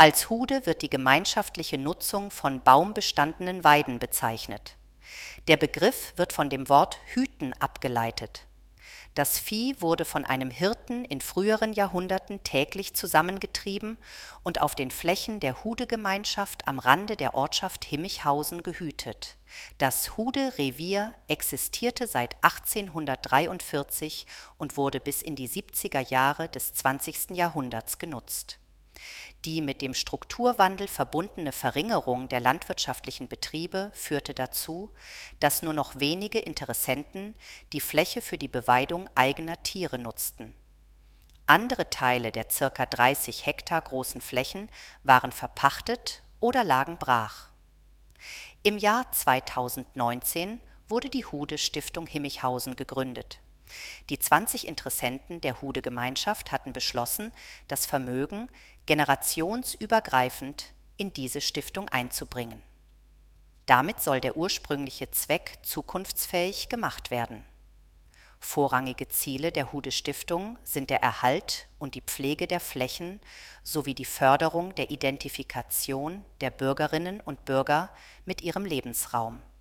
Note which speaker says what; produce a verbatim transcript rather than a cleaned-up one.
Speaker 1: Als Hude wird die gemeinschaftliche Nutzung von baumbestandenen Weiden bezeichnet. Der Begriff wird von dem Wort hüten abgeleitet. Das Vieh wurde von einem Hirten in früheren Jahrhunderten täglich zusammengetrieben und auf den Flächen der Hudegemeinschaft am Rande der Ortschaft Himmichhausen gehütet. Das Hude-Revier existierte seit achtzehnhundertdreiundvierzig und wurde bis in die siebziger Jahre des zwanzigsten Jahrhunderts genutzt. Die mit dem Strukturwandel verbundene Verringerung der landwirtschaftlichen Betriebe führte dazu, dass nur noch wenige Interessenten die Fläche für die Beweidung eigener Tiere nutzten. Andere Teile der circa dreißig Hektar großen Flächen waren verpachtet oder lagen brach. Im Jahr zweitausendneunzehn wurde die Hude-Stiftung Himmichhausen gegründet. Die zwanzig Interessenten der Hude-Gemeinschaft hatten beschlossen, das Vermögen generationsübergreifend in diese Stiftung einzubringen. Damit soll der ursprüngliche Zweck zukunftsfähig gemacht werden. Vorrangige Ziele der Hude-Stiftung sind der Erhalt und die Pflege der Flächen sowie die Förderung der Identifikation der Bürgerinnen und Bürger mit ihrem Lebensraum.